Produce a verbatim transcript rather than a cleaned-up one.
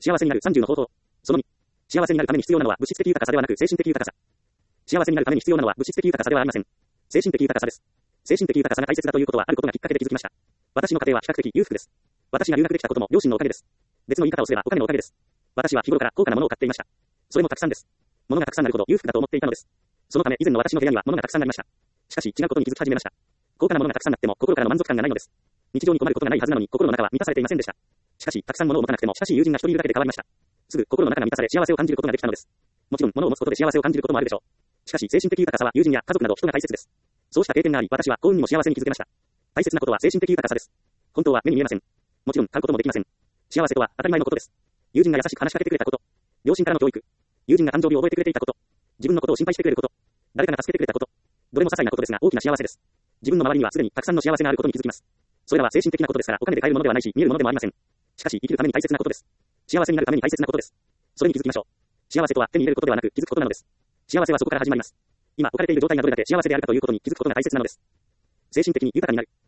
幸せになるさんじゅうの方法。そのに。幸せになるために必要なのは物質的豊かさではなく精神的豊かさ。幸せになるために必要なのは物質的豊かさではありません。精神的豊かさです。精神的豊かさが大切だということはあることがきっかけで気づきました。私の家庭は比較的裕福です。私が留学できたことも両親のおかげです。別の言い方をすればお金のおかげです。私は日頃から高価なものを買っていました。それもたくさんです。物がたくさんあるほど裕福だと思っていたのです。そのため以前の私の部屋には物がたくさんありました。しかし違うことに気づき始めました。高価なものがたくさんあっても心からの満足感がないのです。日常に困ることがないはずなのに心の中は満たされていませんでした。しかし、たくさん物を持たなくても親しい友人が一人いるだけで変わりました。すぐ心の中が満たされ幸せを感じることができたのです。もちろん物を持つことで幸せを感じることもあるでしょう。しかし精神的豊かさは友人や家族など人が大切です。そうした経験があり、私は幸運にも幸せに気づけました。大切なことは精神的豊かさです。本当は目に見えません。もちろん買うこともできません。幸せとは当たり前のことです。友人が優しく話しかけてくれたこと、両親からの教育、友人が誕生日を覚えてくれていたこと、自分のことを心配してくれること、誰かが助けてくれたこと、どれも些細なことですが大きな幸せです。自分の周りにはすでにたくさんの幸せがあることに気づきます。それらは精神的なことですからお金で買えるものではないし見えるものでもありません。しかし生きるために大切なことです。幸せになるために大切なことです。それに気づきましょう。幸せとは手に入れることではなく気づくことなのです。幸せはそこから始まります。今置かれている状態がどれだけ幸せであるかということに気づくことが大切なのです。精神的に豊かになる。